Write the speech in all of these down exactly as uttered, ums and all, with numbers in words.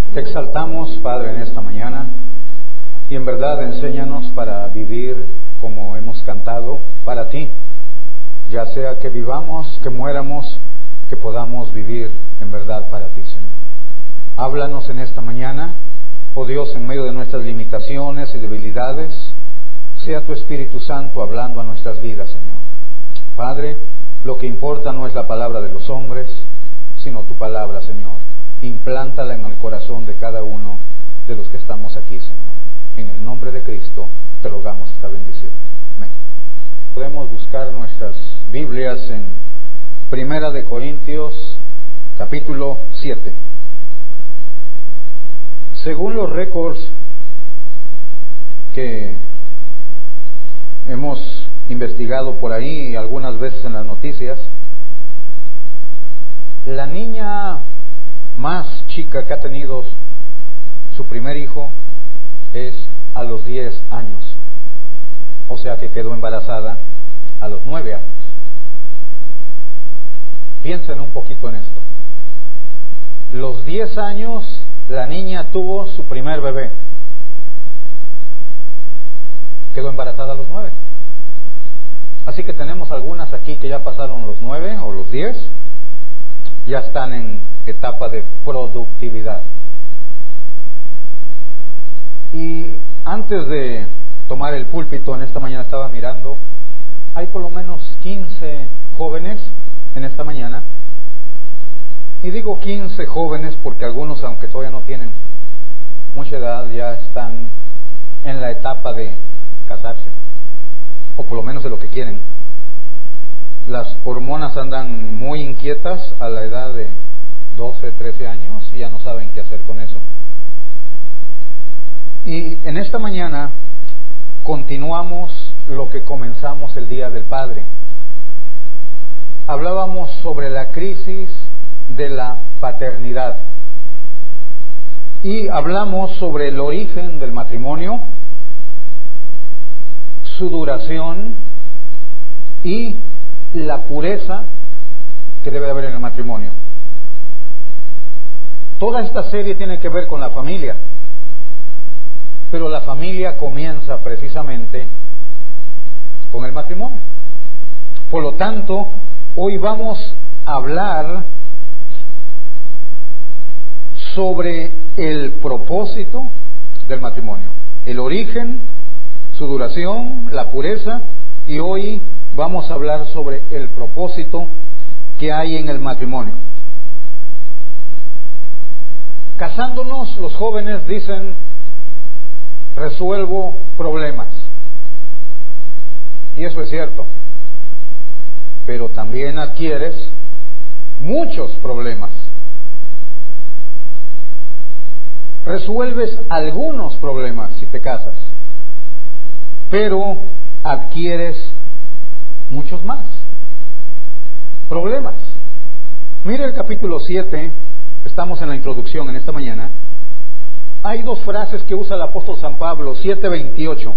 Te exaltamos, Padre, en esta mañana, y en verdad enséñanos para vivir como hemos cantado para ti, ya sea que vivamos, que muéramos, que podamos vivir en verdad para ti, Señor. Háblanos en esta mañana, oh Dios, en medio de nuestras limitaciones y debilidades, sea tu Espíritu Santo hablando a nuestras vidas, Señor. Padre, lo que importa no es la palabra de los hombres, sino tu palabra, Señor. Implántala en el corazón de cada uno de los que estamos aquí, Señor. En el nombre de Cristo te rogamos esta bendición. Amén. Podemos buscar nuestras Biblias en Primera de Corintios, capítulo siete. Según los récords que hemos investigado por ahí algunas veces en las noticias, la niña más chica que ha tenido su primer hijo es a los diez años, o sea que quedó embarazada a los nueve años. Piensen un poquito en esto. Los diez años la niña tuvo su primer bebé, quedó embarazada a los nueve. Así que tenemos algunas aquí que ya pasaron los nueve o los diez, ya están en etapa de productividad. Y antes de tomar el púlpito en esta mañana estaba mirando, hay por lo menos quince jóvenes en esta mañana, y digo quince jóvenes porque algunos, aunque todavía no tienen mucha edad, ya están en la etapa de casarse, o por lo menos de lo que quieren. Las hormonas andan muy inquietas a la edad de doce, trece años y ya no saben qué hacer con eso. Y en esta mañana continuamos lo que comenzamos el Día del Padre. Hablábamos sobre la crisis de la paternidad y hablamos sobre el origen del matrimonio, su duración y la pureza que debe haber en el matrimonio. Toda esta serie tiene que ver con la familia, pero la familia comienza precisamente con el matrimonio. Por lo tanto, hoy vamos a hablar sobre el propósito del matrimonio, el origen, su duración, la pureza, y hoy vamos a hablar sobre el propósito que hay en el matrimonio. Casándonos, los jóvenes dicen, resuelvo problemas. Y eso es cierto. Pero también adquieres muchos problemas. Resuelves algunos problemas si te casas, pero adquieres muchos más problemas. Mire el capítulo siete, estamos en la introducción en esta mañana. Hay dos frases que usa el apóstol San Pablo, siete veintiocho.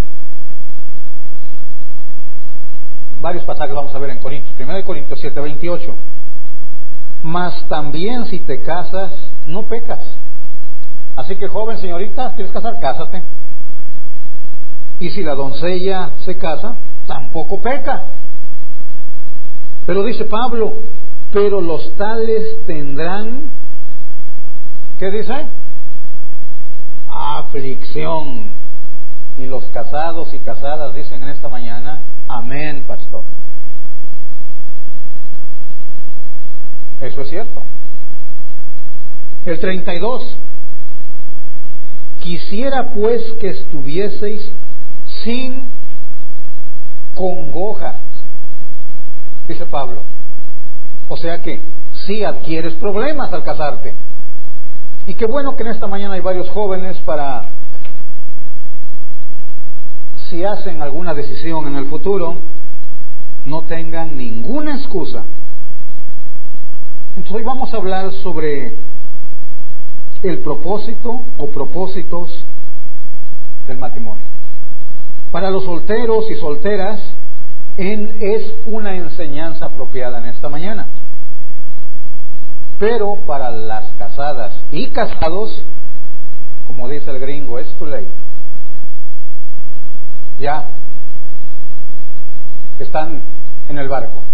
Varios pasajes vamos a ver en Corintios. Primera de Corintios siete veintiocho. Mas también si te casas, no pecas. Así que, joven, señorita, ¿quieres casar? Cásate. Y si la doncella se casa, tampoco peca. Pero dice Pablo, pero los tales tendrán, ¿qué dice? Aflicción. Y los casados y casadas dicen en esta mañana, amén, pastor. Eso es cierto. El treinta y dos. Quisiera pues que estuvieseis sin congoja, dice Pablo. O sea que sí adquieres problemas al casarte. Y qué bueno que en esta mañana hay varios jóvenes para, si hacen alguna decisión en el futuro, no tengan ninguna excusa. Entonces hoy vamos a hablar sobre el propósito o propósitos del matrimonio. Para los solteros y solteras, en, es una enseñanza apropiada en esta mañana. Pero para las casadas y casados como dice el gringo, it's too late. Ya están en el barco.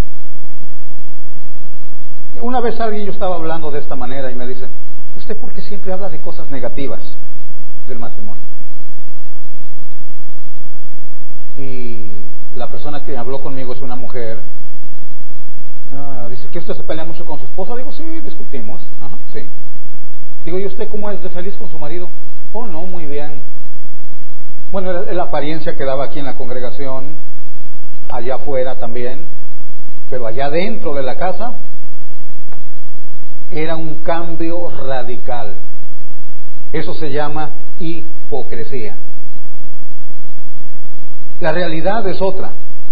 Una vez alguien, yo estaba hablando de esta manera y me dice, ¿usted por qué siempre habla de cosas negativas del matrimonio? Y la persona que habló conmigo es una mujer. Ah, dice que usted se pelea mucho con su esposa. Digo, sí, discutimos. Ajá, sí. Digo, ¿y usted cómo es de feliz con su marido? Oh, no, muy bien. Bueno, era la apariencia que daba aquí en la congregación, allá afuera también, pero allá dentro de la casa era un cambio radical. Eso se llama hipocresía. La realidad es otra.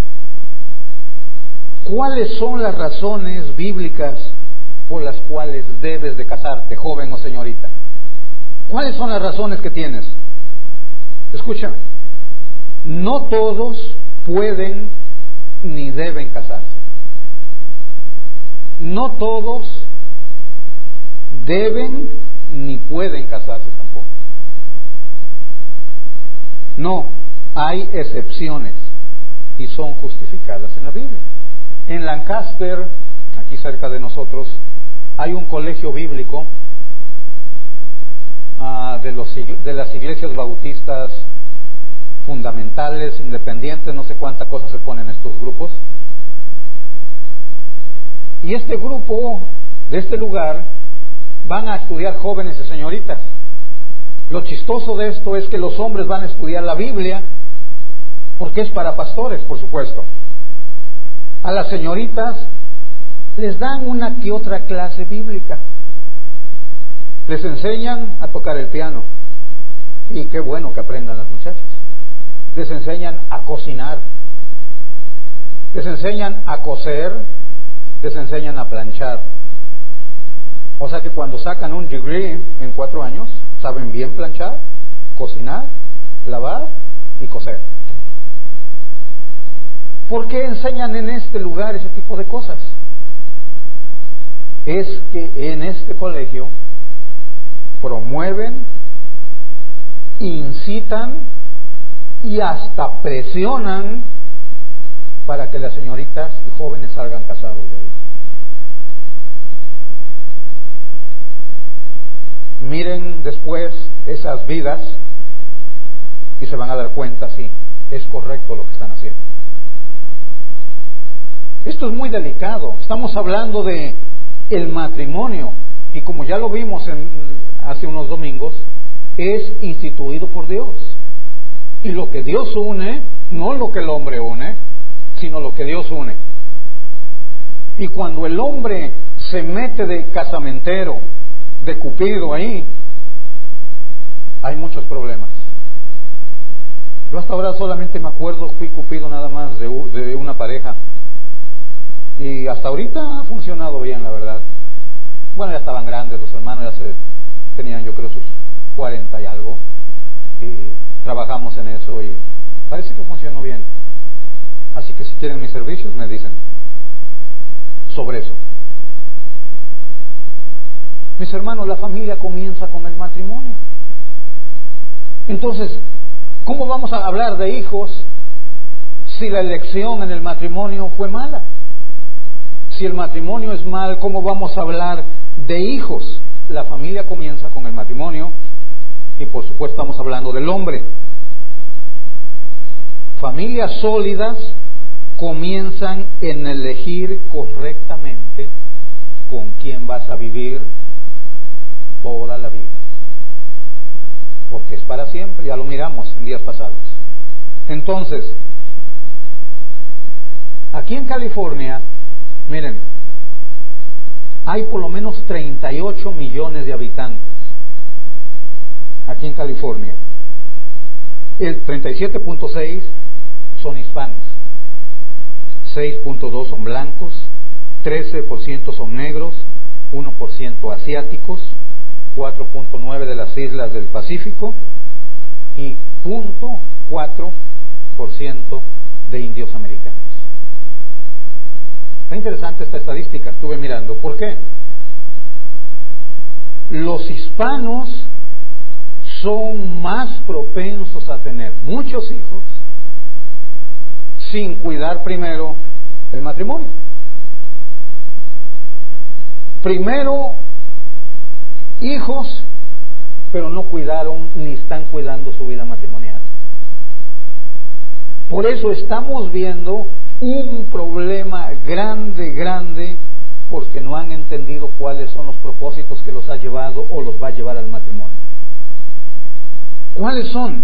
¿Cuáles son las razones bíblicas por las cuales debes de casarte, joven o señorita? ¿Cuáles son las razones que tienes? Escúchame. No todos pueden ni deben casarse. No todos deben ni pueden casarse tampoco. No, hay excepciones y son justificadas en la Biblia. En Lancaster, aquí cerca de nosotros, hay un colegio bíblico uh, de, los, de las iglesias bautistas fundamentales, independientes, no sé cuánta cosa se ponen estos grupos. Y este grupo de este lugar van a estudiar jóvenes y señoritas. Lo chistoso de esto es que los hombres van a estudiar la Biblia, porque es para pastores, por supuesto. A las señoritas les dan una que otra clase bíblica. Les enseñan a tocar el piano. Y qué bueno que aprendan las muchachas. Les enseñan a cocinar. Les enseñan a coser. Les enseñan a planchar. O sea que cuando sacan un degree en cuatro años, saben bien planchar, cocinar, lavar y coser. ¿Por qué enseñan en este lugar ese tipo de cosas? Es que en este colegio promueven, incitan y hasta presionan para que las señoritas y jóvenes salgan casados de ahí. Miren después esas vidas y se van a dar cuenta si es correcto lo que están haciendo. Esto es muy delicado. Estamos hablando de el matrimonio y como ya lo vimos en, hace unos domingos, es instituido por Dios. Y lo que Dios une, no lo que el hombre une, sino lo que Dios une. Y cuando el hombre se mete de casamentero, de cupido ahí, hay muchos problemas. Yo hasta ahora solamente me acuerdo, fui cupido nada más de, de una pareja. Y hasta ahorita ha funcionado bien, la verdad. Bueno, ya estaban grandes los hermanos, ya se tenían yo creo sus cuarenta y algo. Y trabajamos en eso y parece que funcionó bien. Así que si quieren mis servicios me dicen sobre eso. Mis hermanos, la familia comienza con el matrimonio. Entonces, ¿cómo vamos a hablar de hijos si la elección en el matrimonio fue mala? Si el matrimonio es mal, ¿cómo vamos a hablar de hijos? La familia comienza con el matrimonio y por supuesto estamos hablando del hombre. Familias sólidas comienzan en elegir correctamente con quién vas a vivir toda la vida, porque es para siempre, ya lo miramos en días pasados. Entonces, aquí en California, miren, hay por lo menos treinta y ocho millones de habitantes aquí en California. El treinta y siete punto seis son hispanos, seis punto dos son blancos, trece por ciento son negros, uno por ciento asiáticos, cuatro punto nueve de las islas del Pacífico y cero punto cuatro por ciento de indios americanos. Está interesante esta estadística, estuve mirando. ¿Por qué? Los hispanos son más propensos a tener muchos hijos sin cuidar primero el matrimonio. Primero hijos, pero no cuidaron ni están cuidando su vida matrimonial. Por eso estamos viendo un problema grande, grande, porque no han entendido cuáles son los propósitos que los ha llevado o los va a llevar al matrimonio. ¿Cuáles son?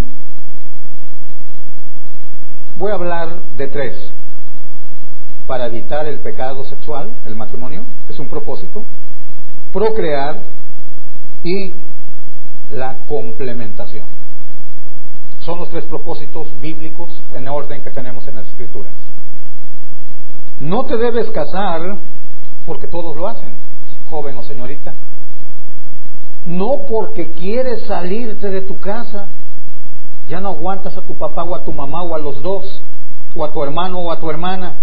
Voy a hablar de tres. Para evitar el pecado sexual, el matrimonio es un propósito. Procrear y la complementación. Son los tres propósitos bíblicos en orden que tenemos en las Escrituras. No te debes casar porque todos lo hacen, joven o señorita. No porque quieres salirte de tu casa, ya no aguantas a tu papá o a tu mamá o a los dos, o a tu hermano o a tu hermana.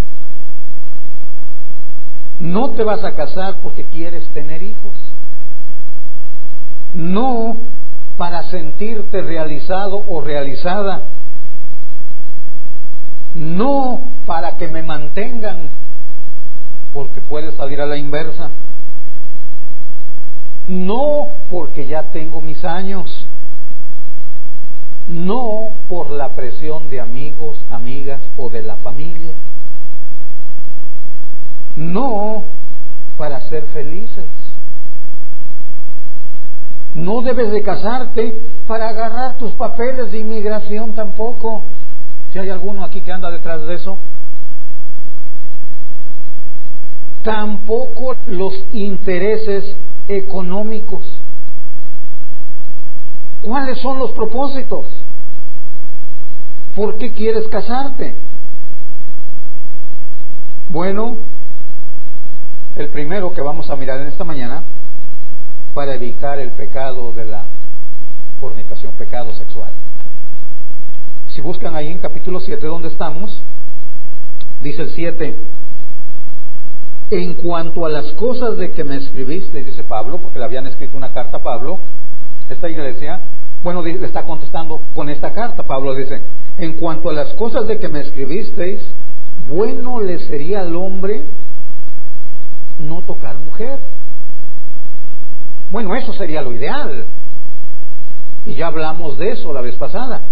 No te vas a casar porque quieres tener hijos. No para sentirte realizado o realizada. No para que me mantengan, porque puede salir a la inversa. No porque ya tengo mis años. No por la presión de amigos, amigas o de la familia. No para ser felices. No debes de casarte para agarrar tus papeles de inmigración tampoco. Si hay alguno aquí que anda detrás de eso. Tampoco los intereses económicos. ¿Cuáles son los propósitos? ¿Por qué quieres casarte? Bueno, el primero que vamos a mirar en esta mañana, para evitar el pecado de la fornicación, pecado sexual. Si buscan ahí en capítulo siete donde estamos, dice el siete: en cuanto a las cosas de que me escribiste, dice Pablo, porque le habían escrito una carta a Pablo, esta iglesia, bueno, le está contestando con esta carta. Pablo dice: en cuanto a las cosas de que me escribisteis, bueno le sería al hombre no tocar mujer. Bueno, eso sería lo ideal. Y ya hablamos de eso la vez pasada.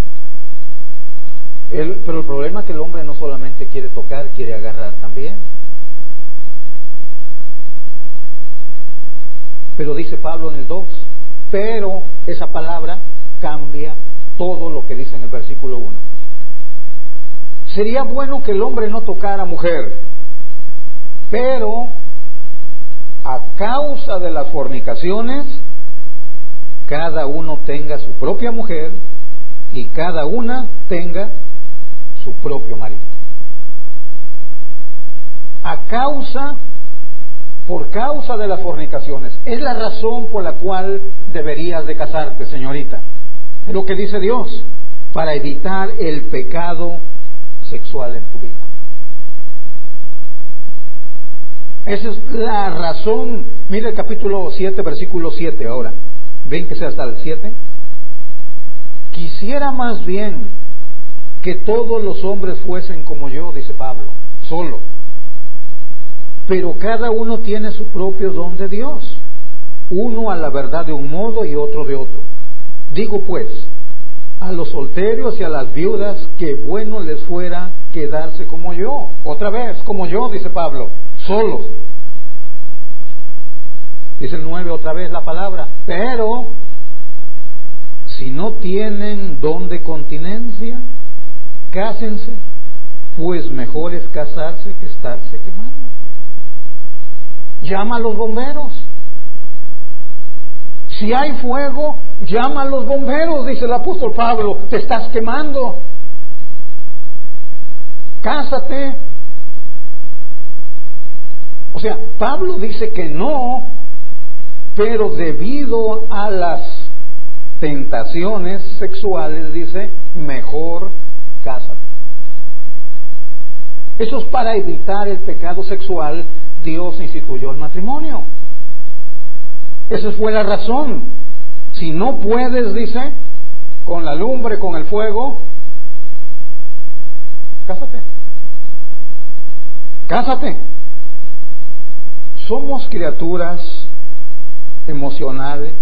El, pero el problema es que el hombre no solamente quiere tocar, quiere agarrar también. Pero dice Pablo en el dos, pero esa palabra cambia todo lo que dice en el versículo uno. Sería bueno que el hombre no tocara a mujer, pero a causa de las fornicaciones, cada uno tenga su propia mujer y cada una tenga su propio marido. A causa, por causa de las fornicaciones, es la razón por la cual deberías de casarte, señorita. Es lo que dice Dios, para evitar el pecado sexual en tu vida. Esa es la razón. Mire el capítulo siete, versículo siete ahora. ¿Ven que sea hasta el siete? Quisiera más bien que todos los hombres fuesen como yo, dice Pablo, solo. Pero cada uno tiene su propio don de Dios. Uno a la verdad de un modo y otro de otro. Digo pues, a los solteros y a las viudas, que bueno les fuera quedarse como yo. Otra vez, como yo, dice Pablo, solos. Dice el nueve otra vez la palabra, pero si no tienen don de continencia, cásense, pues mejor es casarse que estarse quemando. Llama a los bomberos. Si hay fuego, llama a los bomberos, dice el apóstol Pablo, te estás quemando. Cásate. O sea, Pablo dice que no, pero debido a las tentaciones sexuales, dice, mejor cásate. Eso es para evitar el pecado sexual. Dios instituyó el matrimonio. Esa fue la razón. Si no puedes, dice, con la lumbre, con el fuego, cásate. Cásate. Somos criaturas emocionales,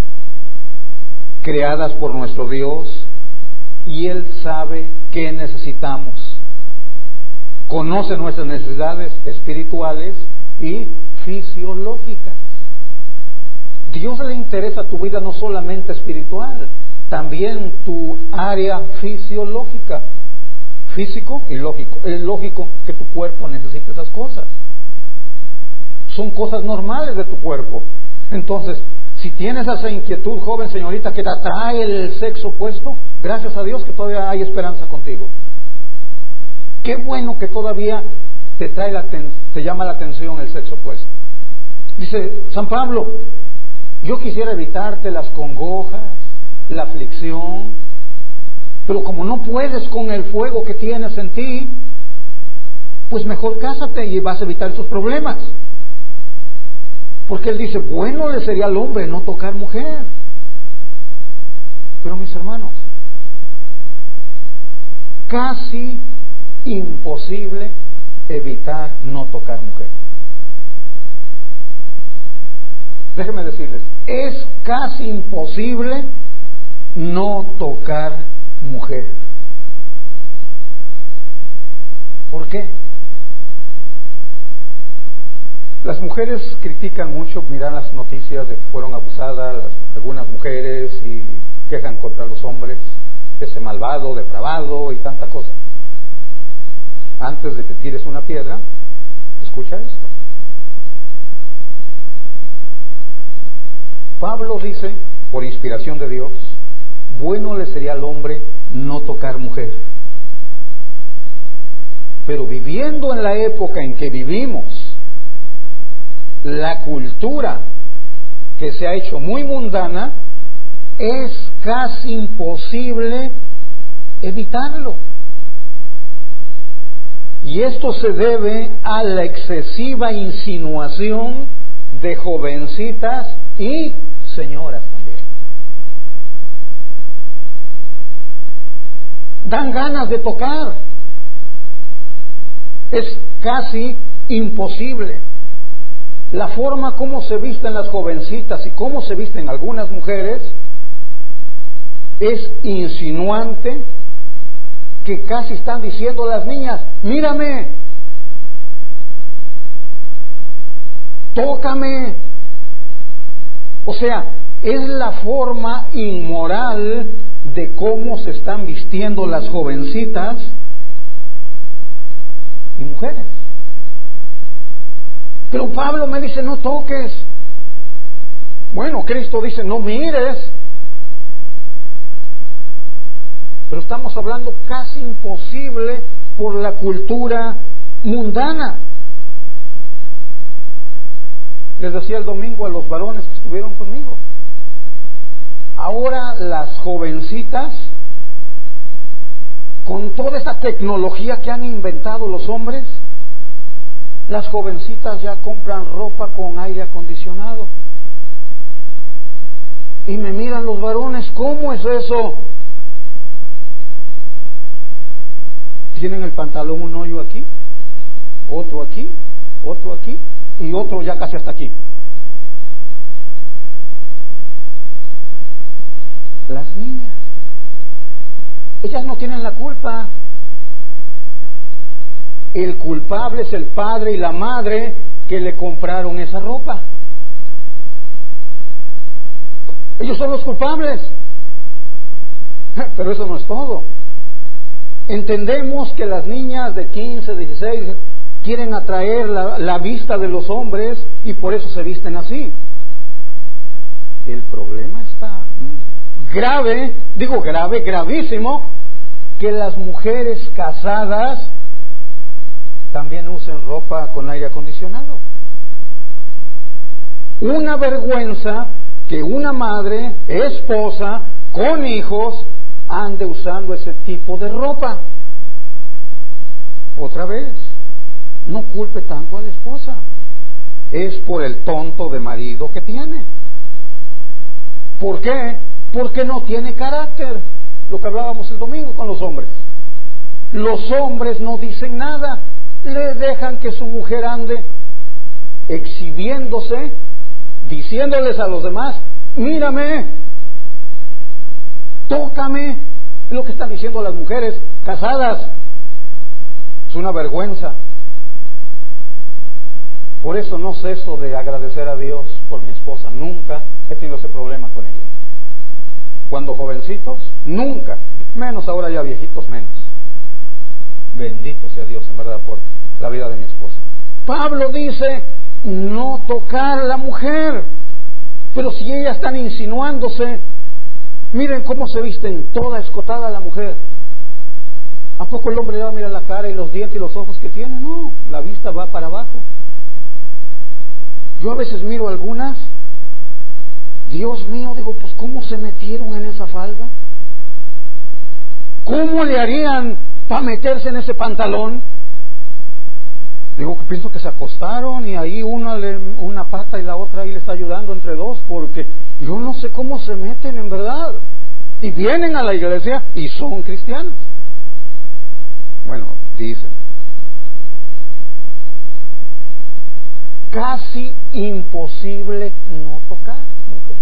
creadas por nuestro Dios, y Él sabe qué necesitamos. Conoce nuestras necesidades espirituales y fisiológicas. Dios le interesa tu vida no solamente espiritual, también tu área fisiológica, físico y lógico. Es lógico que tu cuerpo necesite esas cosas. Son cosas normales de tu cuerpo. Entonces, si tienes esa inquietud, joven señorita, que te atrae el sexo opuesto, gracias a Dios que todavía hay esperanza contigo. Qué bueno que todavía te trae la ten- te llama la atención el sexo opuesto. Dice San Pablo, yo quisiera evitarte las congojas, la aflicción, pero como no puedes con el fuego que tienes en ti, pues mejor cásate y vas a evitar esos problemas. Porque él dice, bueno le sería al hombre no tocar mujer. Pero mis hermanos, casi imposible evitar no tocar mujer. Déjenme decirles, es casi imposible no tocar mujer. ¿Por qué? Las mujeres critican mucho, miran las noticias de que fueron abusadas las, algunas mujeres y quejan contra los hombres, ese malvado, depravado y tanta cosa. Antes de que tires una piedra, escucha esto. Pablo dice, por inspiración de Dios, bueno le sería al hombre no tocar mujer. Pero viviendo en la época en que vivimos, la cultura que se ha hecho muy mundana, es casi imposible evitarlo. Y esto se debe a la excesiva insinuación de jovencitas y señoras también. Dan ganas de tocar. Es casi imposible. La forma como se visten las jovencitas y cómo se visten algunas mujeres es insinuante, que casi están diciendo las niñas, mírame, tócame. O sea, es la forma inmoral de cómo se están vistiendo las jovencitas y mujeres. Pero Pablo me dice, no toques. Bueno, Cristo dice, no mires. Pero estamos hablando casi imposible por la cultura mundana. Les decía el domingo a los varones que estuvieron conmigo, ahora las jovencitas, con toda esta tecnología que han inventado los hombres, las jovencitas ya compran ropa con aire acondicionado. Y me miran los varones, ¿cómo es eso? Tienen el pantalón un hoyo aquí, otro aquí, otro aquí y otro ya casi hasta aquí. Las niñas, ellas no tienen la culpa. El culpable es el padre y la madre que le compraron esa ropa. Ellos son los culpables. Pero eso no es todo. Entendemos que las niñas de quince, dieciséis quieren atraer la, la vista de los hombres y por eso se visten así. El problema está grave, digo grave, gravísimo, que las mujeres casadas también usen ropa con aire acondicionado. Una vergüenza que una madre, esposa, con hijos, ande usando ese tipo de ropa. Otra vez, no culpe tanto a la esposa, es por el tonto de marido que tiene. ¿Por qué? Porque no tiene carácter. Lo que hablábamos el domingo con los hombres. Los hombres no dicen nada, le dejan que su mujer ande exhibiéndose, diciéndoles a los demás, mírame, tócame. Es lo que están diciendo las mujeres casadas. Es una vergüenza. Por eso no ceso de agradecer a Dios por mi esposa. Nunca he tenido ese problema con ella. Cuando jovencitos, nunca. Menos ahora ya viejitos, menos. Bendito sea Dios, en verdad, por la vida de mi esposa. Pablo dice, no tocar a la mujer. Pero si ellas están insinuándose, miren cómo se visten, toda escotada la mujer. ¿A poco el hombre le va a mirar la cara y los dientes y los ojos que tiene? No, la vista va para abajo. Yo a veces miro algunas, Dios mío, digo, pues ¿cómo se metieron en esa falda? ¿Cómo le harían para meterse en ese pantalón? Digo, que pienso que se acostaron y ahí una, le, una pata y la otra ahí le está ayudando entre dos, porque yo no sé cómo se meten en verdad. Y vienen a la iglesia y son cristianos. Bueno, dicen. Casi imposible no tocar, mujer.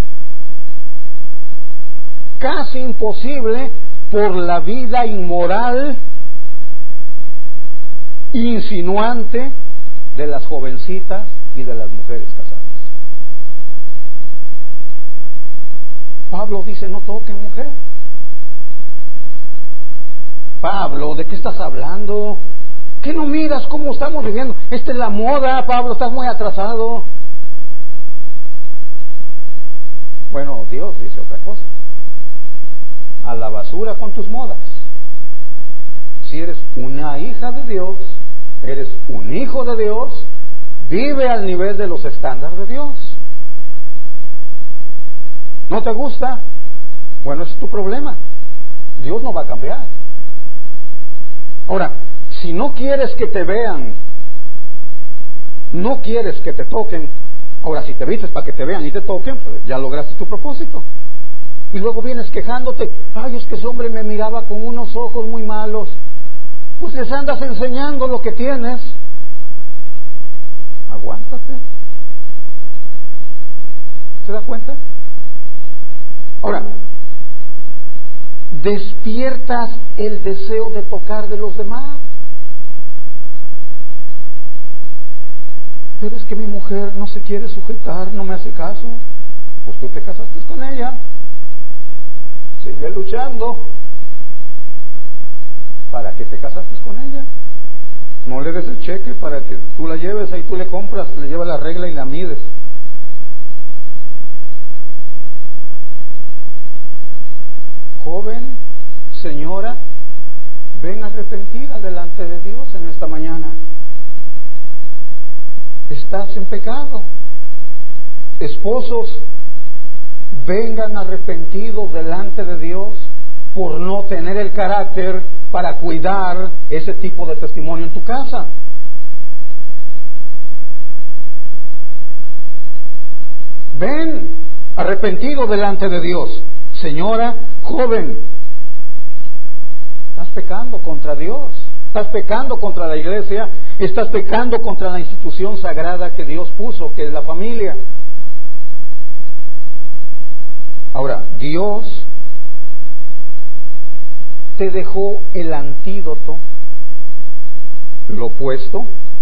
Casi imposible por la vida inmoral, insinuante de las jovencitas y de las mujeres casadas. Pablo dice, no toquen, mujer. Pablo, ¿de qué estás hablando? ¿Qué no miras cómo estamos viviendo? Esta es la moda, Pablo, estás muy atrasado. Bueno, Dios dice otra cosa. A la basura con tus modas. Si eres una hija de Dios, eres un hijo de Dios, vive al nivel de los estándares de Dios. ¿No te gusta? Bueno, ese es tu problema. Dios no va a cambiar. Ahora, si no quieres que te vean, no quieres que te toquen, ahora si te vistes para que te vean y te toquen, pues ya lograste tu propósito. Y luego vienes quejándote, ay, es que ese hombre me miraba con unos ojos muy malos. Pues les andas enseñando lo que tienes. Aguántate. ¿Se da cuenta? Ahora, despiertas el deseo de tocar de los demás. Pero es que mi mujer no se quiere sujetar, no me hace caso. Pues tú te casaste con ella. Sigue luchando. ¿Para qué te casaste con ella? No le des el cheque para que tú la lleves, ahí tú le compras, le llevas la regla y la mides. Joven, señora, ven arrepentida delante de Dios en esta mañana. Estás en pecado. Esposos, vengan arrepentidos delante de Dios por no tener el carácter para cuidar ese tipo de testimonio en tu casa. Ven arrepentido delante de Dios. Señora, joven, estás pecando contra Dios, estás pecando contra la iglesia, estás pecando contra la institución sagrada que Dios puso, que es la familia. Ahora, Dios te dejó el antídoto, lo opuesto.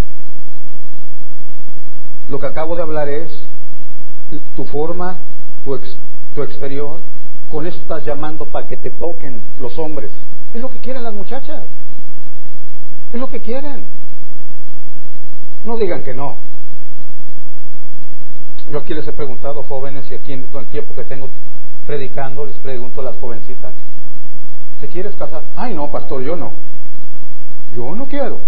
Lo que acabo de hablar es tu forma, tu, ex, tu exterior. Con eso estás llamando para que te toquen los hombres. Es lo que quieren las muchachas. Es lo que quieren. No digan que no. Yo aquí les he preguntado, jóvenes, y aquí en el tiempo que tengo predicando, les pregunto a las jovencitas, ¿te quieres casar? Ay, no, pastor, yo no. Yo no quiero.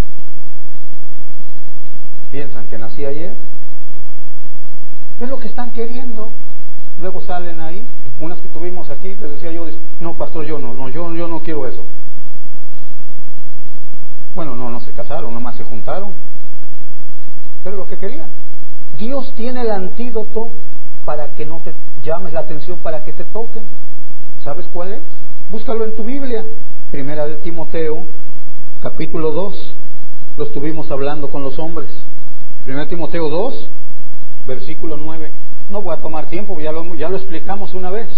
¿Piensan que nací ayer? Es lo que están queriendo. Luego salen ahí, unas que tuvimos aquí, les decía yo, no, pastor, yo no, no, yo, yo no quiero eso. Bueno, no, no se casaron, nomás se juntaron. Pero lo que querían. Dios tiene el antídoto para que no te llames la atención, para que te toquen. ¿Sabes cuál es? Búscalo en tu Biblia. Primera de Timoteo, capítulo dos. Lo estuvimos hablando con los hombres. Primera de Timoteo dos, versículo nueve. No voy a tomar tiempo, ya lo, ya lo explicamos una vez.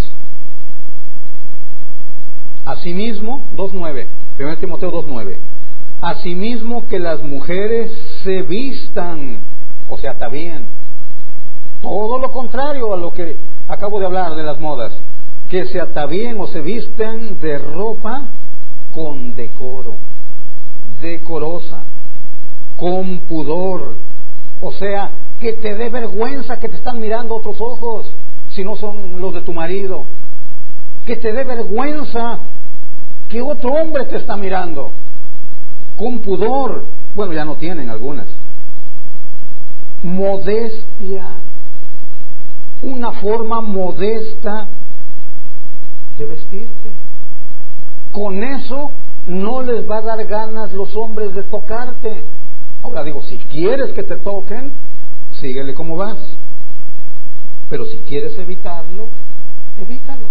Asimismo, dos nueve. Primera de Timoteo dos nueve. Asimismo que las mujeres se vistan, o sea, está bien. Todo lo contrario a lo que acabo de hablar de las modas. Que se atavíen o se visten de ropa con decoro, decorosa, con pudor. O sea, que te dé vergüenza que te están mirando otros ojos, si no son los de tu marido. Que te dé vergüenza que otro hombre te está mirando. Con pudor. Bueno, ya no tienen algunas. Modestia. Una forma modesta de vestirte. Con eso no les va a dar ganas los hombres de tocarte. Ahora digo, si quieres que te toquen, síguele como vas. Pero si quieres evitarlo, evítalo.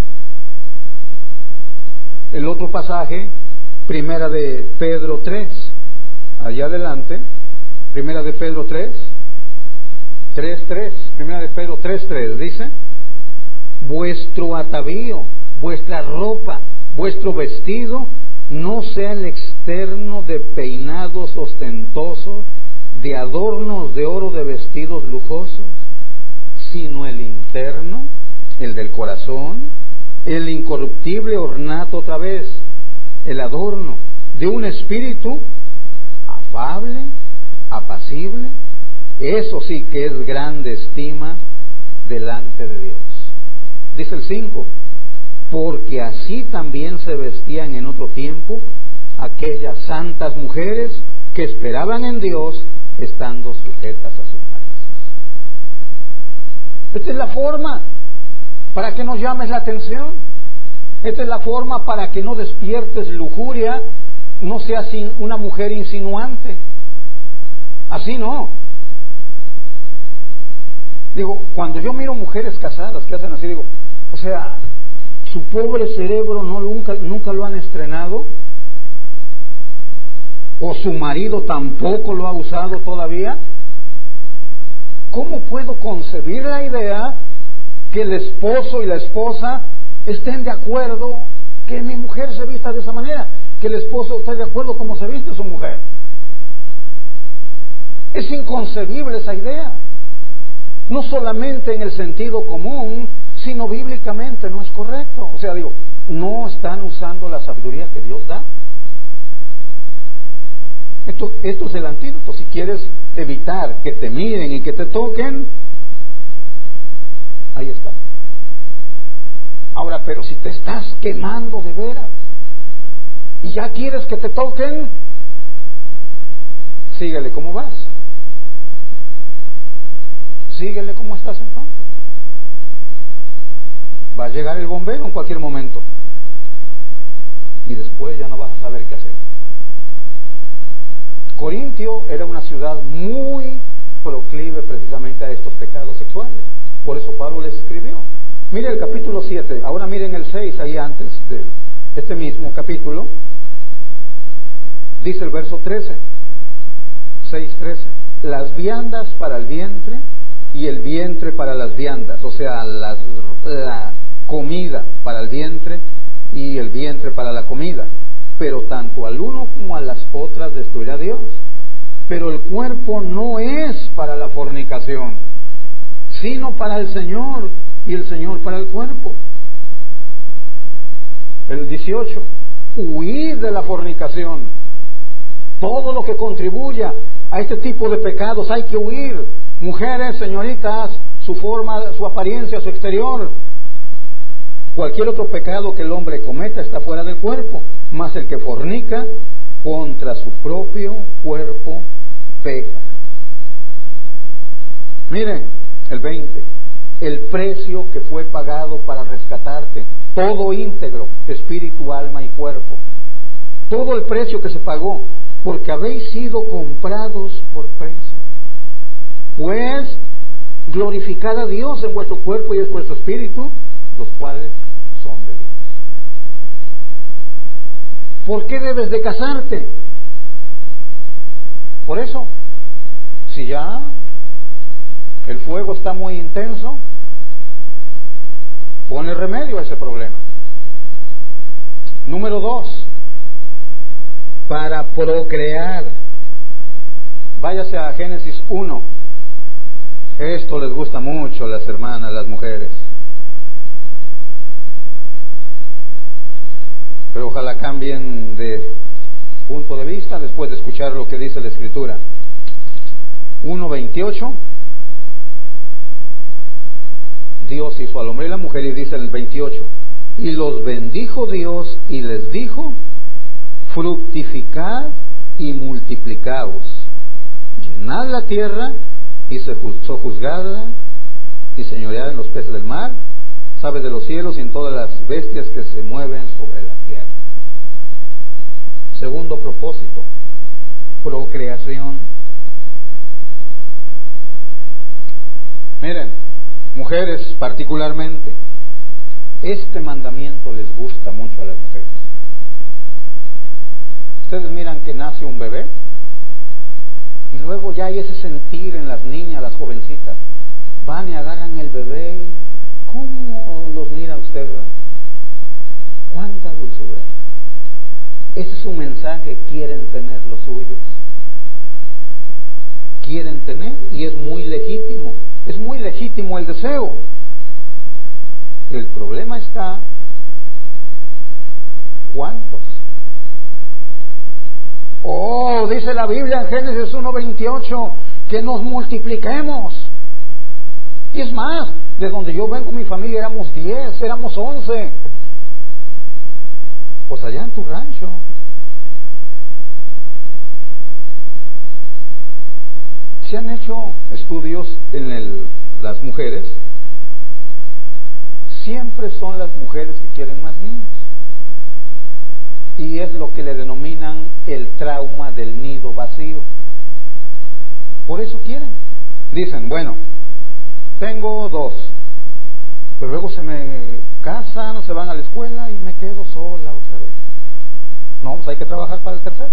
El otro pasaje, primera de Pedro tres, allá adelante, primera de Pedro tres, tres tres, primera de Pedro tres tres, dice: vuestro atavío, vuestra ropa, vuestro vestido, no sea el externo de peinados ostentosos, de adornos de oro, de vestidos lujosos, sino el interno, el del corazón, el incorruptible ornato, otra vez, el adorno de un espíritu afable, apacible. Eso sí que es grande estima delante de Dios. Dice el cinco: porque así también se vestían en otro tiempo aquellas santas mujeres que esperaban en Dios, estando sujetas a sus maridos. Esta es la forma para que no llames la atención. Esta es la forma para que no despiertes lujuria, no seas una mujer insinuante. Así no. Digo, cuando yo miro mujeres casadas que hacen así, digo, o sea, su pobre cerebro no nunca, nunca lo han estrenado, o su marido tampoco lo ha usado todavía. ¿Cómo puedo concebir la idea que el esposo y la esposa estén de acuerdo que mi mujer se vista de esa manera, que el esposo esté de acuerdo cómo se viste su mujer? Es inconcebible esa idea. No solamente en el sentido común, sino bíblicamente no es correcto. O sea, digo, no están usando la sabiduría que Dios da. Esto, esto es el antídoto. Si quieres evitar que te miren y que te toquen, ahí está. Ahora, pero si te estás quemando de veras y ya quieres que te toquen, síguele como vas. Síguele como estás entonces. Va a llegar el bombero en cualquier momento y después ya no vas a saber qué hacer. Corintio era una ciudad muy proclive precisamente a estos pecados sexuales. Por eso Pablo les escribió. Mire el capítulo siete, ahora miren el seis, ahí antes de este mismo capítulo. Dice el verso trece, seis trece: las viandas para el vientre y el vientre para las viandas, o sea, las, la comida para el vientre y el vientre para la comida. Pero tanto al uno como a las otras destruirá Dios. Pero el cuerpo no es para la fornicación, sino para el Señor, y el Señor para el cuerpo. El dieciocho: huid de la fornicación. Todo lo que contribuya a este tipo de pecados hay que huir. Mujeres, señoritas, su forma, su apariencia, su exterior. Cualquier otro pecado que el hombre cometa está fuera del cuerpo, mas el que fornica contra su propio cuerpo peca. Miren el veinte: el precio que fue pagado para rescatarte, todo íntegro, espíritu, alma y cuerpo. Todo el precio que se pagó, porque habéis sido comprados por precio. Pues glorificad a Dios en vuestro cuerpo y en vuestro espíritu, los cuales son de Dios. ¿Por qué debes de casarte? Por eso, si ya el fuego está muy intenso, pone remedio a ese problema. Número dos, para procrear. Váyase a Génesis uno. Esto les gusta mucho a las hermanas, las mujeres. Pero ojalá cambien de punto de vista después de escuchar lo que dice la Escritura. uno veintiocho. Dios hizo al hombre y la mujer, y dice en el veintiocho: y los bendijo Dios y les dijo: fructificad y multiplicaos, llenad la tierra y sojuzgadla y señoread en los peces del mar, aves de los cielos y en todas las bestias que se mueven sobre la tierra. Segundo propósito, procreación. Miren, mujeres particularmente, este mandamiento les gusta mucho a las mujeres. Ustedes miran que nace un bebé y luego ya hay ese sentir en las niñas, las jovencitas. Van y agarran el bebé. ¿Cómo los mira usted? ¡Cuánta dulzura! Ese es su mensaje. Quieren tener lo suyo. Quieren tener, y es muy legítimo. Es muy legítimo el deseo. El problema está, ¿cuántos? Oh, dice la Biblia en Génesis uno veintiocho que nos multipliquemos. Y es más, de donde yo vengo, mi familia éramos diez, éramos once. Pues allá en tu rancho. Se han hecho estudios en el, las mujeres. Siempre son las mujeres que quieren más niños. Y es lo que le denominan el trauma del nido vacío. Por eso quieren. Dicen, bueno, tengo dos, pero luego se me casan, se van a la escuela y me quedo sola otra vez. No, pues hay que trabajar para el tercero.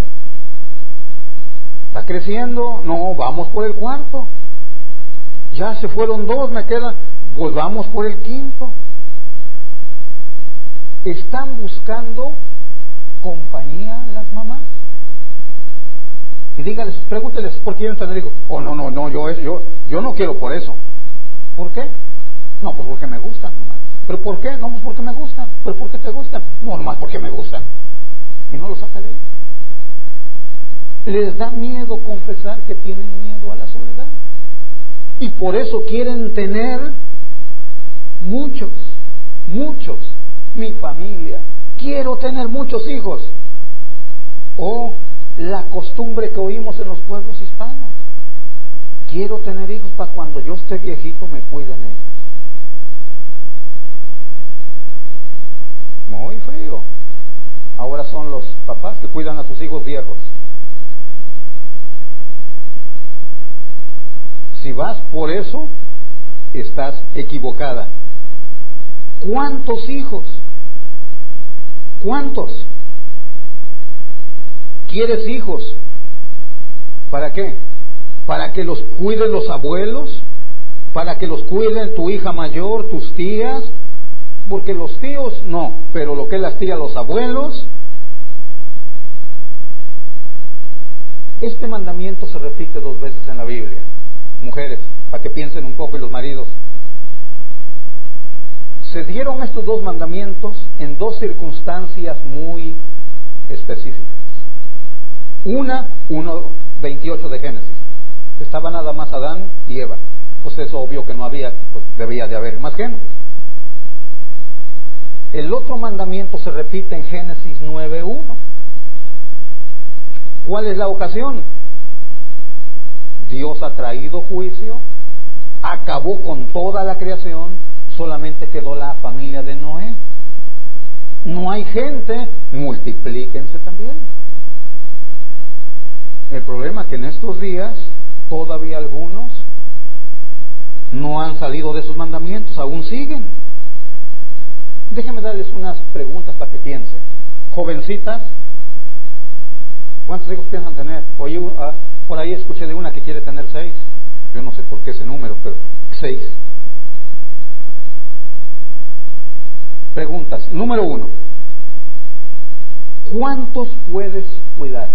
Está creciendo, no, vamos por el cuarto. Ya se fueron dos, me quedan, pues vamos por el quinto. Están buscando compañía las mamás. Y dígales, pregúnteles por qué quieren tener hijos. Oh, no, no, no, yo, yo, yo no quiero por eso. ¿Por qué? No, pues porque me gustan, nomás. ¿Pero por qué? No, pues porque me gustan. ¿Pero por qué te gustan? No, nomás porque me gustan. Y no los saca de ahí. Les da miedo confesar que tienen miedo a la soledad. Y por eso quieren tener muchos, muchos. Mi familia. Quiero tener muchos hijos. O la costumbre que oímos en los pueblos hispanos. Quiero tener hijos para cuando yo esté viejito me cuiden ellos. Muy frío. Ahora son los papás que cuidan a sus hijos viejos. Si vas por eso, estás equivocada. ¿Cuántos hijos? ¿Cuántos? ¿Quieres hijos? ¿Para qué? ¿Para que los cuiden los abuelos? ¿Para que los cuiden tu hija mayor, tus tías? Porque los tíos no, pero lo que es las tías, los abuelos. Este mandamiento se repite dos veces en la Biblia. Mujeres, para que piensen un poco, y los maridos. Se dieron estos dos mandamientos en dos circunstancias muy específicas. Una, uno veintiocho de Génesis. Estaba nada más Adán y Eva. Pues es obvio que no había, pues debía de haber más gente. El otro mandamiento se repite en Génesis nueve uno. ¿Cuál es la ocasión? Dios ha traído juicio, acabó con toda la creación, solamente quedó la familia de Noé. No hay gente, multiplíquense también. El problema es que en estos días todavía algunos no han salido de esos mandamientos, aún siguen. Déjenme darles unas preguntas para que piensen. Jovencitas, ¿cuántos hijos piensan tener? Oye, uh, por ahí escuché de una que quiere tener seis. Yo no sé por qué ese número, pero seis. Preguntas. Número uno. ¿Cuántos puedes cuidar?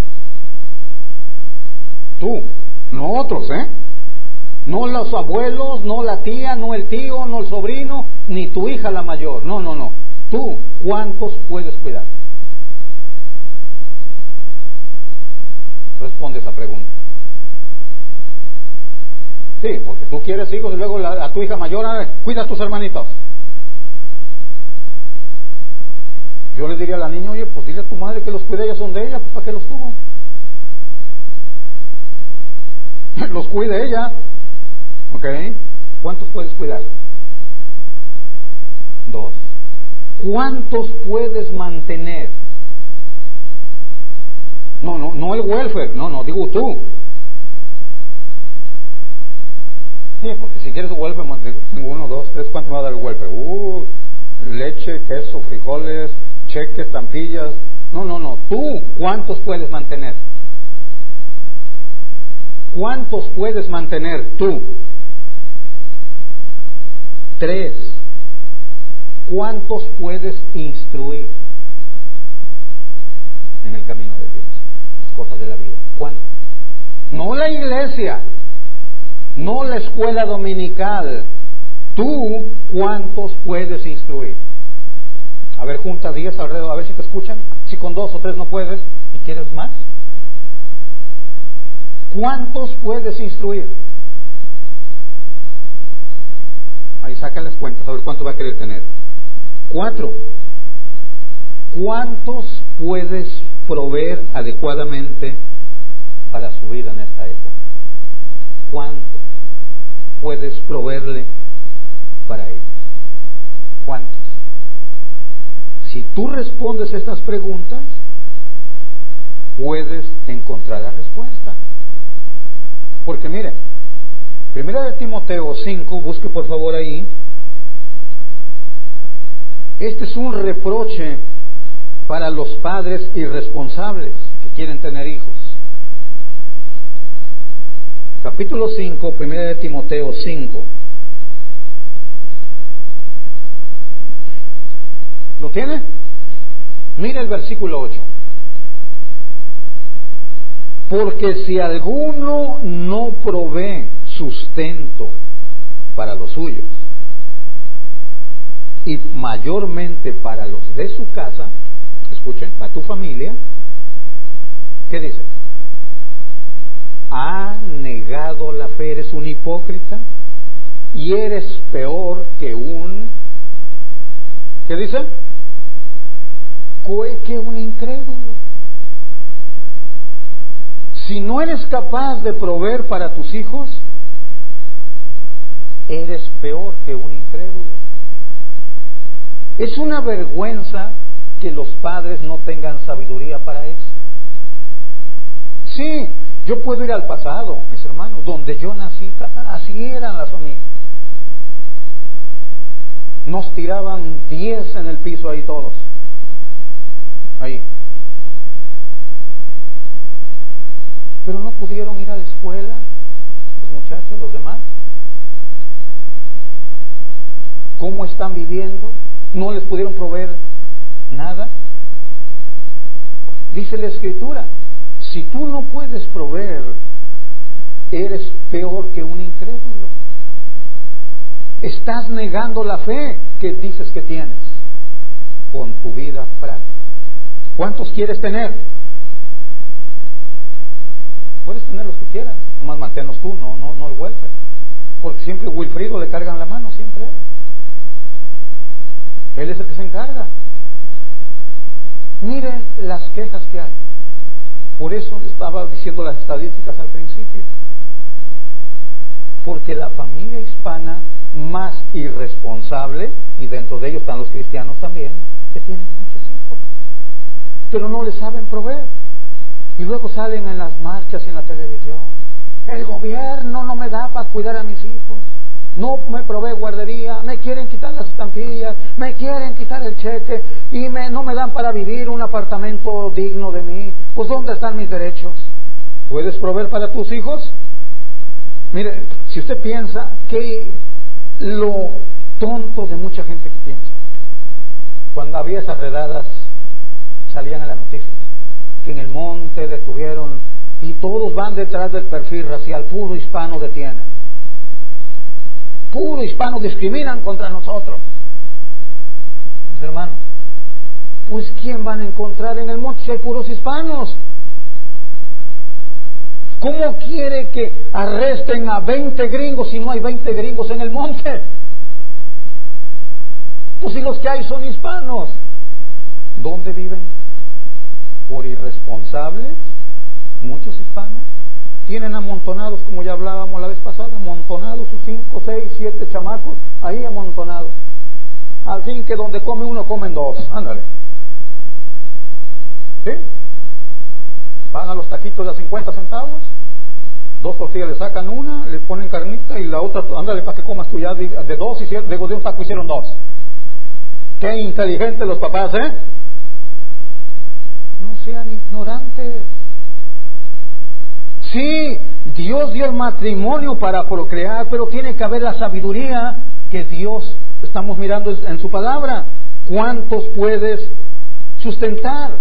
Tú, no otros, ¿eh? No los abuelos, no la tía, no el tío, no el sobrino, ni tu hija la mayor. No, no, no. Tú, ¿cuántos puedes cuidar? Responde esa pregunta. Sí, porque tú quieres hijos y luego la, a tu hija mayor, a ver, cuida a tus hermanitos. Yo le diría a la niña, oye, pues dile a tu madre que los cuide, ellas son de ella, pues ¿para qué los tuvo? Los cuide ella. ¿Ok? ¿Cuántos puedes cuidar? Dos. ¿Cuántos puedes mantener? No, no, no el welfare, no, no, digo tú. Sí, porque si quieres welfare, tengo uno, dos, tres, ¿cuánto me va a dar el welfare? Uh, leche, queso, frijoles, cheques, estampillas. No, no, no, tú, ¿cuántos puedes mantener? ¿Cuántos puedes mantener tú? Tres. ¿Cuántos puedes instruir en el camino de Dios? Las cosas de la vida. ¿Cuántos? No la iglesia, no la escuela dominical. Tú, ¿cuántos puedes instruir? A ver, junta diez alrededor, a ver si te escuchan. Si con dos o tres no puedes y quieres más. ¿Cuántos puedes instruir? Ahí sacan las cuentas, a ver cuánto va a querer tener. Cuatro. ¿Cuántos puedes proveer adecuadamente para su vida en esta época? ¿Cuántos puedes proveerle para ellos? ¿Cuántos? Si tú respondes estas preguntas, puedes encontrar la respuesta. Porque mire, Primera de Timoteo cinco, busque por favor ahí. Este es un reproche para los padres irresponsables que quieren tener hijos. Capítulo cinco, Primera de Timoteo cinco. ¿Lo tiene? Mira el versículo ocho. Porque si alguno no provee sustento para los suyos, y mayormente para los de su casa, escuchen, para tu familia, ¿qué dice? Ha negado la fe, eres un hipócrita y eres peor que un, ¿qué dice? Que un incrédulo. Si no eres capaz de proveer para tus hijos, eres peor que un incrédulo. Es una vergüenza que los padres no tengan sabiduría para eso. Sí, yo puedo ir al pasado, mis hermanos, donde yo nací, así eran las familias. Nos tiraban diez en el piso ahí todos. Ahí. Pero no pudieron ir a la escuela, los muchachos, los demás. ¿Cómo están viviendo? ¿No les pudieron proveer nada? Dice la Escritura, si tú no puedes proveer, eres peor que un incrédulo. Estás negando la fe que dices que tienes con tu vida práctica. ¿Cuántos quieres tener? Puedes tener los que quieras, nomás manténlos tú, no, no, no el welfare. Porque siempre Wilfrido le cargan la mano, siempre él. Él es el que se encarga. Miren las quejas que hay. Por eso les estaba diciendo las estadísticas al principio. Porque la familia hispana más irresponsable, y dentro de ellos están los cristianos también, que tienen muchos hijos, pero no les saben proveer. Y luego salen en las marchas y en la televisión. El gobierno no me da para cuidar a mis hijos. no me provee guardería, me quieren quitar las estampillas, me quieren quitar el cheque y me, no me dan para vivir un apartamento digno de mí. Pues ¿dónde están mis derechos? ¿Puedes proveer para tus hijos? Mire, si usted piensa que lo tonto de mucha gente que piensa, cuando había esas redadas salían a las noticias que en el monte detuvieron y todos van detrás del perfil racial, puro hispano detienen, puro hispano discriminan contra nosotros. Mis hermanos, pues ¿quién van a encontrar en el monte si hay puros hispanos? ¿Cómo quiere que arresten a veinte gringos si no hay veinte gringos en el monte? Pues si los que hay son hispanos. ¿Dónde viven? Por irresponsables, muchos hispanos tienen amontonados, como ya hablábamos la vez pasada, amontonados sus cinco, seis, siete chamacos, ahí amontonados. Al fin que donde come uno, comen dos, ándale. ¿Sí? Van a los taquitos de a cincuenta centavos, dos tortillas le sacan una, le ponen carnita y la otra, ándale para que comas tú ya, de dos, hicieron, de un taco hicieron dos. Qué inteligentes los papás, ¿eh? No sean ignorantes. Sí, Dios dio el matrimonio para procrear, pero tiene que haber la sabiduría que Dios, estamos mirando en su palabra. ¿Cuántos puedes sustentar?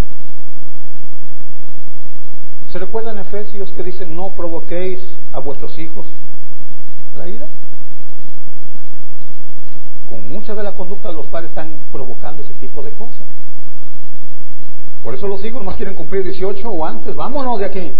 ¿Se recuerdan Efesios que dicen no provoquéis a vuestros hijos la ira? Con mucha de la conducta de los padres están provocando ese tipo de cosas. Por eso los hijos más quieren cumplir dieciocho o antes. Vámonos de aquí.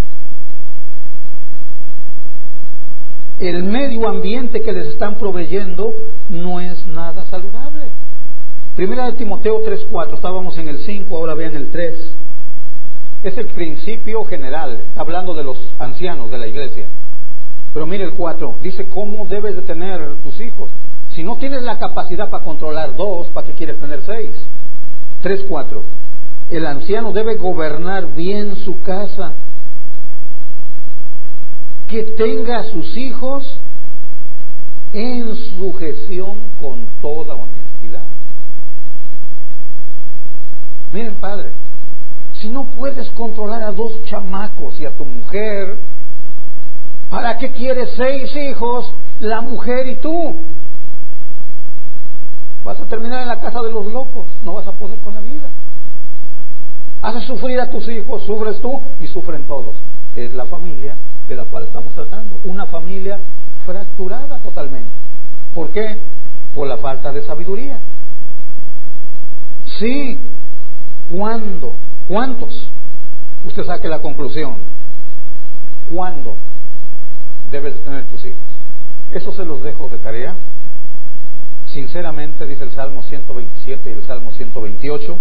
El medio ambiente que les están proveyendo no es nada saludable. Primera de Timoteo tres cuatro, estábamos en el cinco, ahora vean el tres. Es el principio general, hablando de los ancianos de la iglesia. Pero mire el cuatro, dice cómo debes de tener tus hijos. Si no tienes la capacidad para controlar dos, ¿para qué quieres tener seis? tres cuatro. El anciano debe gobernar bien su casa, que tenga a sus hijos en sujeción con toda honestidad. Miren, padre, si no puedes controlar a dos chamacos y a tu mujer, ¿para qué quieres seis hijos, la mujer y tú? Vas a terminar en la casa de los locos, no vas a poder con la vida. Haces sufrir a tus hijos, sufres tú y sufren todos. Es la familia de la cual estamos tratando, una familia fracturada totalmente. ¿Por qué? Por la falta de sabiduría. Sí, ¿cuándo? ¿Cuántos? Usted saque la conclusión. ¿Cuándo debes de tener tus hijos? Eso se los dejo de tarea. Sinceramente, dice el Salmo ciento veintisiete y el Salmo ciento veintiocho,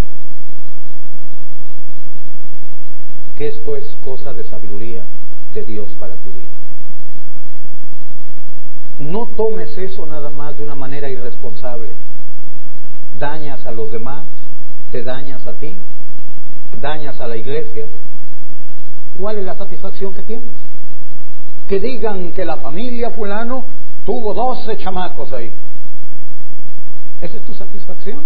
que esto es cosa de sabiduría de Dios para tu vida. No tomes eso nada más de una manera irresponsable. Dañas a los demás, te dañas a ti, dañas a la iglesia. ¿Cuál es la satisfacción que tienes? Que digan que la familia fulano tuvo doce chamacos ahí. ¿Esa es tu satisfacción?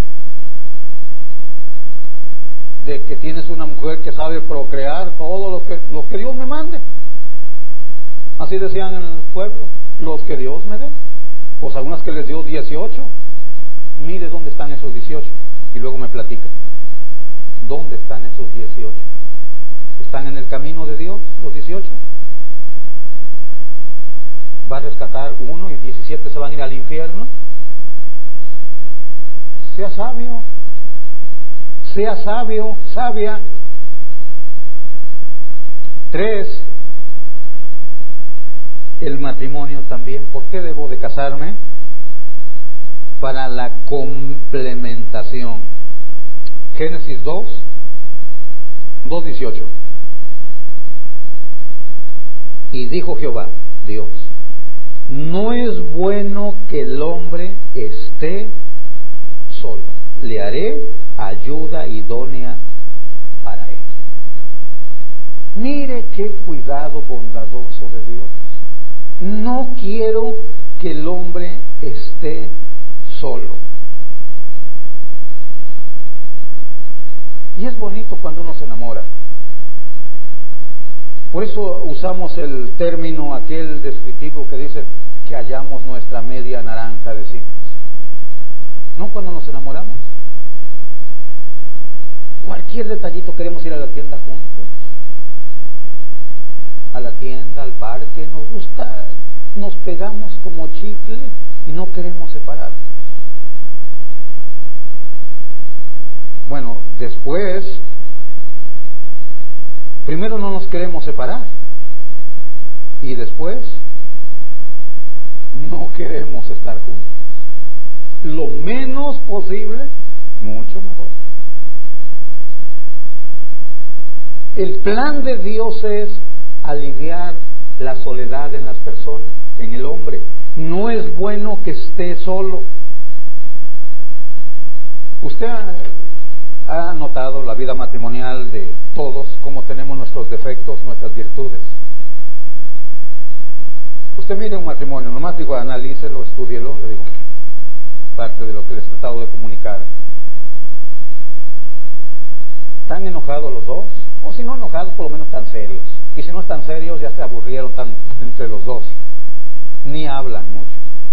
De que tienes una mujer que sabe procrear todo lo que, lo que Dios me mande. Así decían en el pueblo, los que Dios me dé. Pues algunas que les dio dieciocho, mire dónde están esos dieciocho. Y luego me platica, ¿dónde están esos dieciocho? ¿Están en el camino de Dios los dieciocho? ¿Va a rescatar uno y diecisiete se van a ir al infierno? Sea sabio, sea sabio, sabia. Tres, el matrimonio también. ¿Por qué debo de casarme? Para la complementación. Génesis dos, dos dieciocho. Y dijo Jehová, Dios, no es bueno que el hombre esté solo. Le haré ayuda idónea para él. Mire qué cuidado bondadoso de Dios. No quiero que el hombre esté solo. Y es bonito cuando uno se enamora. Por eso usamos el término aquel descriptivo que dice que hallamos nuestra media naranja, decimos. ¿No? Cuando nos enamoramos. Cualquier detallito, queremos ir a la tienda juntos. A la tienda, al parque, nos gusta, nos pegamos como chicle y no queremos separarnos. Bueno, después, primero no nos queremos separar y después no queremos estar juntos. Lo menos posible, mucho mejor. El plan de Dios es aliviar la soledad en las personas, en el hombre. No es bueno que esté solo. Usted ha, ha notado la vida matrimonial de todos, cómo tenemos nuestros defectos, nuestras virtudes. Usted mire un matrimonio, nomás digo, analícelo, estúdielo, le digo, parte de lo que les he tratado de comunicar. ¿Están enojados los dos? O si no enojados, por lo menos tan serios. Y si no están serios, ya se aburrieron tan entre los dos. Ni hablan mucho.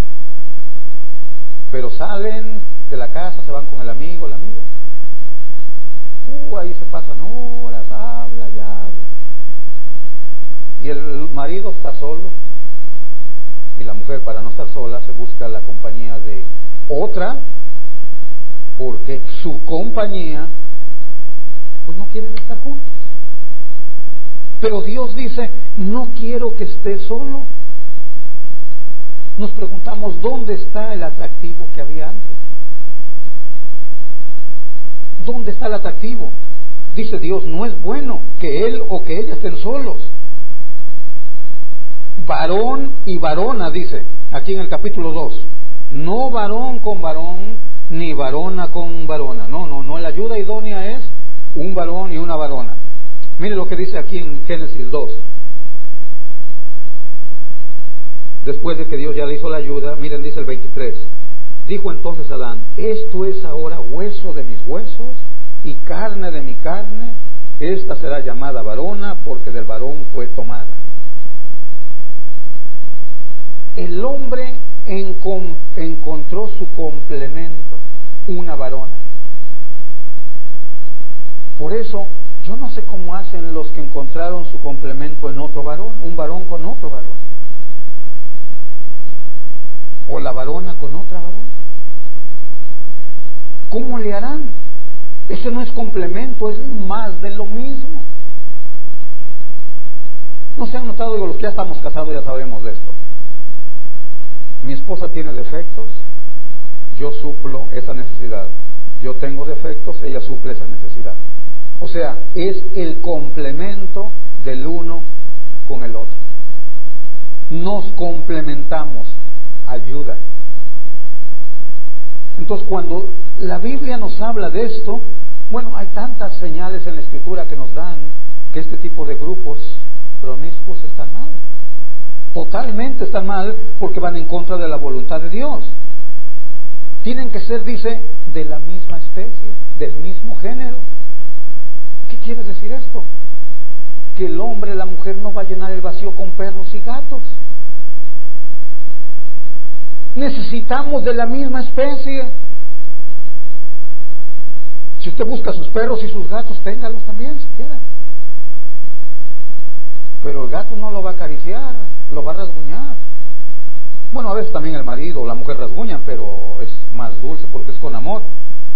Pero salen de la casa, se van con el amigo, la amiga. Uh, ahí se pasan horas, habla y habla. Y el marido está solo. Y la mujer, para no estar sola, se busca la compañía de otra, porque su compañía, pues no quieren estar juntos. Pero Dios dice, no quiero que esté solo. Nos preguntamos, ¿dónde está el atractivo que había antes? ¿Dónde está el atractivo? Dice Dios, no es bueno que él o que ella estén solos. Varón y varona, dice, aquí en el capítulo dos. No varón con varón, ni varona con varona. No, no, no, la ayuda idónea es un varón y una varona. Mire lo que dice aquí en Génesis dos. Después de que Dios ya le hizo la ayuda, miren, dice el veintitrés. Dijo entonces Adán, esto es ahora hueso de mis huesos y carne de mi carne. Esta será llamada varona porque del varón fue tomada. El hombre encon- encontró su complemento, una varona. Por eso, yo no sé cómo hacen los que encontraron su complemento en otro varón, un varón con otro varón. O la varona con otra varona. ¿Cómo le harán? Ese no es complemento, es más de lo mismo. ¿No se han notado? Digo, los que ya estamos casados ya sabemos de esto. Mi esposa tiene defectos, yo suplo esa necesidad. Yo tengo defectos, ella suple esa necesidad. O sea, es el complemento del uno con el otro. Nos complementamos, ayuda. Entonces, cuando la Biblia nos habla de esto, bueno, hay tantas señales en la Escritura que nos dan que este tipo de grupos promiscuos están mal. Totalmente están mal porque van en contra de la voluntad de Dios. Tienen que ser, dice, de la misma especie, del mismo género. ¿Qué quiere decir esto? Que el hombre, la mujer no va a llenar el vacío con perros y gatos. Necesitamos de la misma especie. Si usted busca sus perros y sus gatos, téngalos también si quiere. Pero el gato no lo va a acariciar, lo va a rasguñar. Bueno, a veces también el marido o la mujer rasguñan, pero es más dulce porque es con amor.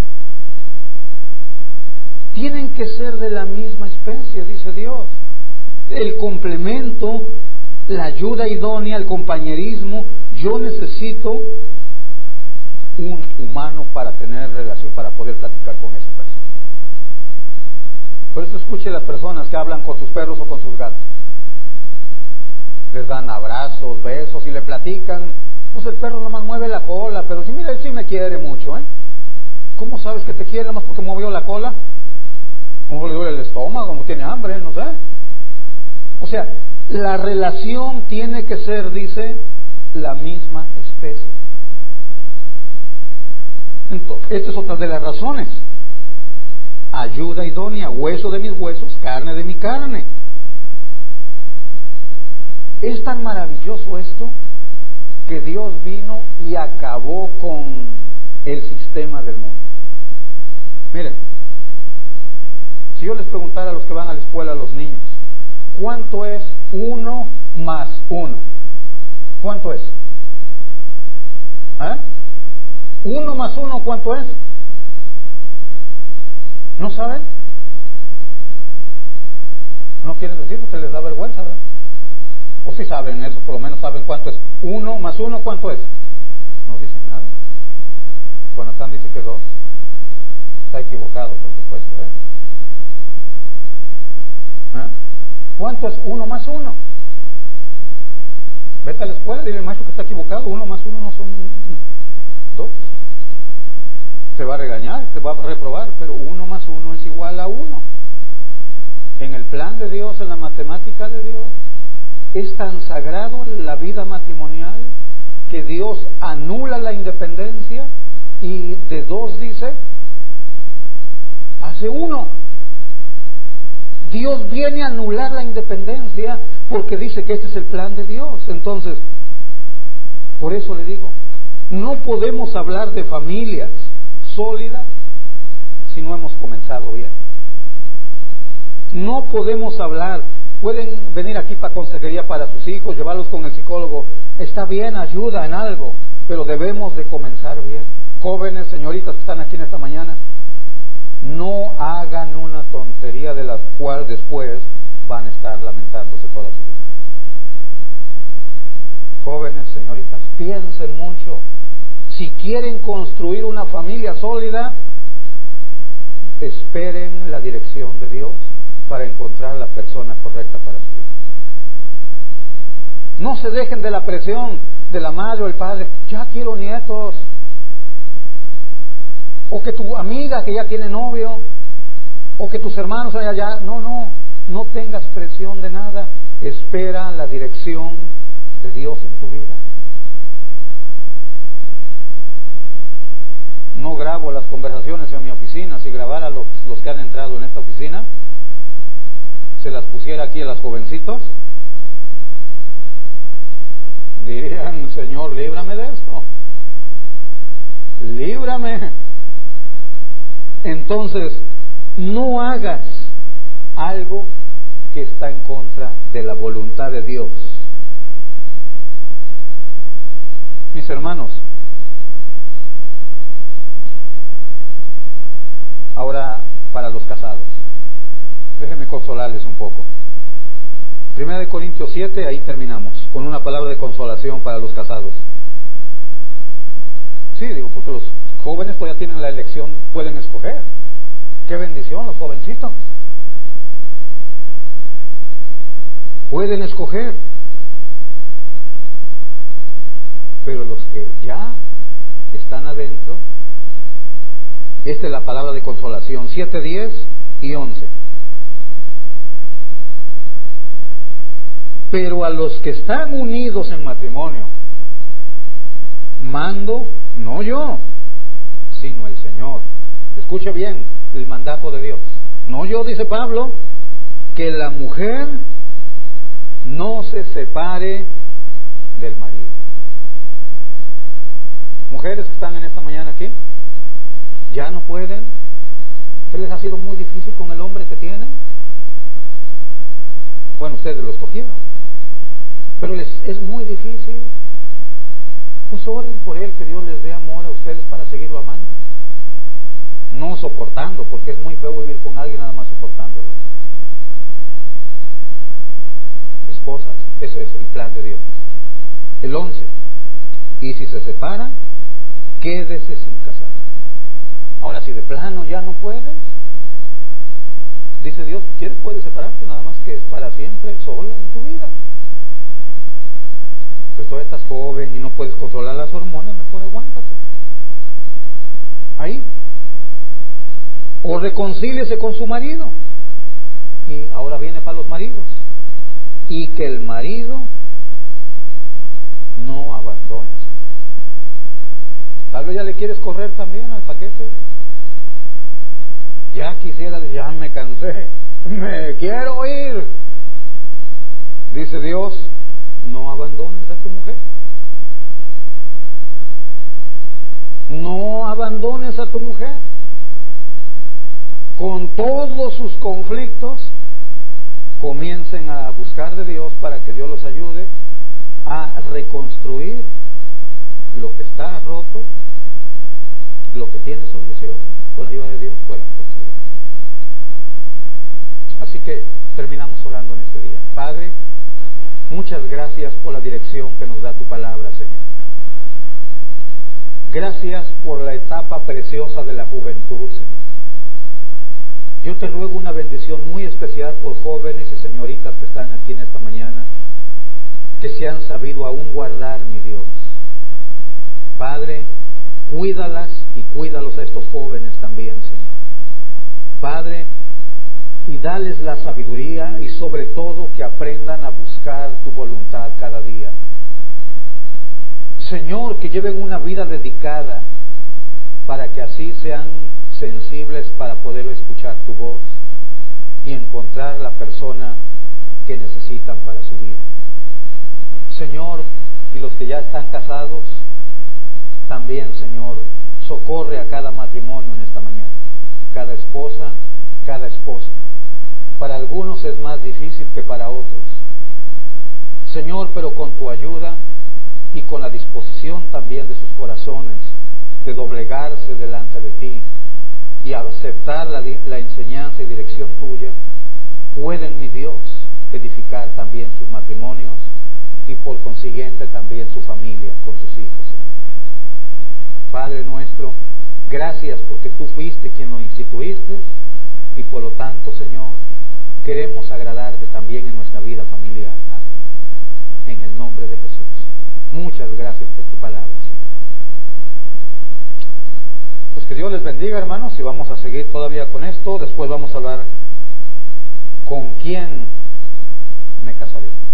Tienen que ser de la misma especie, dice Dios. El complemento, la ayuda idónea, el compañerismo. Yo necesito un humano para tener relación, para poder platicar con esa persona. Por eso escuche las personas que hablan con sus perros o con sus gatos. Les dan abrazos, besos y le platican. Pues el perro nomás mueve la cola, pero si mira, él sí me quiere mucho, ¿eh? ¿Cómo sabes que te quiere nomás porque movió la cola? ¿Cómo le duele el estómago? ¿No tiene hambre? No sé. O sea, la relación tiene que ser, dice, la misma especie. Entonces, esta es otra de las razones. Ayuda idónea, hueso de mis huesos, carne de mi carne. Es tan maravilloso esto que Dios vino y acabó con el sistema del mundo. Miren, si yo les preguntara a los que van a la escuela, a los niños, ¿cuánto es uno más uno? ¿Cuánto es? ¿Eh? ¿Uno más uno cuánto es? ¿No saben? No quieren decir porque les da vergüenza, ¿verdad? O si saben eso, por lo menos saben cuánto es. Uno más uno, ¿cuánto es? No dicen nada. Jonathan dice que dos. Está equivocado, por supuesto. ¿eh? ¿Eh? ¿Cuánto es uno más uno? Vete a la escuela y dile, maestro, que está equivocado. Uno más uno no son dos. Te va a regañar, te va a reprobar, pero uno más uno es igual a uno. En el plan de Dios, en la matemática de Dios, es tan sagrado la vida matrimonial que Dios anula la independencia y de dos dice, hace uno. Dios viene a anular la independencia porque dice que este es el plan de Dios. Entonces, por eso le digo, no podemos hablar de familias sólidas si no hemos comenzado bien. No podemos hablar. Pueden venir aquí para consejería para sus hijos, llevarlos con el psicólogo. Está bien, ayuda en algo, pero debemos de comenzar bien. Jóvenes, señoritas que están aquí en esta mañana, no hagan una tontería de la cual después van a estar lamentándose toda su vida. Jóvenes, señoritas, piensen mucho. Si quieren construir una familia sólida, esperen la dirección de Dios para encontrar la persona correcta para su vida. No se dejen de la presión de la madre o el padre. Ya quiero nietos. O que tu amiga que ya tiene novio, o que tus hermanos allá, allá. No, no, no tengas presión de nada. Espera la dirección de Dios en tu vida. No grabo las conversaciones en mi oficina. Si grabara los, los que han entrado en esta oficina, se las pusiera aquí a los jovencitos, dirían, Señor, líbrame de esto. Líbrame. Entonces, no hagas algo que está en contra de la voluntad de Dios. Mis hermanos, ahora para los casados, déjenme consolarles un poco. Primera de Corintios siete, ahí terminamos, con una palabra de consolación para los casados. Sí, digo, porque los jóvenes todavía tienen la elección, pueden escoger. ¡Qué bendición los jovencitos! Pueden escoger. Pero los que ya están adentro, esta es la palabra de consolación, siete, diez y once. Pero a los que están unidos en matrimonio, mando no yo, sino el Señor. Escuche bien el mandato de Dios. No yo, dice Pablo, que la mujer no se separe del marido. Mujeres que están en esta mañana aquí, ya no pueden. ¿Qué les ha sido muy difícil con el hombre que tienen? Bueno, ustedes lo escogieron, pero les es muy difícil. Pues oren por él, que Dios les dé amor a ustedes para seguirlo amando, no soportando, porque es muy feo vivir con alguien nada más soportándolo. Esposas, ese es el plan de Dios. El once, y si se separan, quédese sin casar. Ahora, si de plano ya no puedes, dice Dios, ¿quieres? Puedes separarte, nada más que es para siempre, sola en tu vida. Pero todavía estás joven y no puedes controlar las hormonas, mejor aguántate ahí. O reconcíliese con su marido. Y ahora viene para los maridos. Y que el marido no Tal vez ya le quieres correr también al paquete. Ya quisiera, ya me cansé, me quiero ir. Dice Dios, no abandones a tu mujer. No abandones a tu mujer. Con todos sus conflictos, comiencen a buscar de Dios para que Dios los ayude a reconstruir lo que está roto, lo que tiene solución, con la ayuda de Dios puedan construir. Así que terminamos orando en este día. Padre, muchas gracias por la dirección que nos da tu palabra, Señor. Gracias por la etapa preciosa de la juventud, Señor. Yo te ruego una bendición muy especial por jóvenes y señoritas que están aquí en esta mañana, que se han sabido aún guardar, mi Dios. Padre, cuídalas y cuídalos a estos jóvenes también, Señor. Padre, y dales la sabiduría y sobre todo que aprendan a buscar tu voluntad cada día. Señor, que lleven una vida dedicada para que así sean sensibles para poder escuchar tu voz y encontrar la persona que necesitan para su vida. Señor, y los que ya están casados, también, Señor, socorre a cada matrimonio en esta mañana, cada esposa, cada esposo. Para algunos es más difícil que para otros. Señor, pero con tu ayuda y con la disposición también de sus corazones de doblegarse delante de ti y aceptar la, la enseñanza y dirección tuya, pueden, mi Dios, edificar también sus matrimonios y por consiguiente también su familia con sus hijos. Padre nuestro, gracias porque tú fuiste quien lo instituiste y por lo tanto, Señor, queremos agradarte también en nuestra vida familiar, Padre. En el nombre de Jesús. Muchas gracias por tu palabra, Señor. Pues que Dios les bendiga, hermanos, y vamos a seguir todavía con esto. Después vamos a hablar con quién me casaré.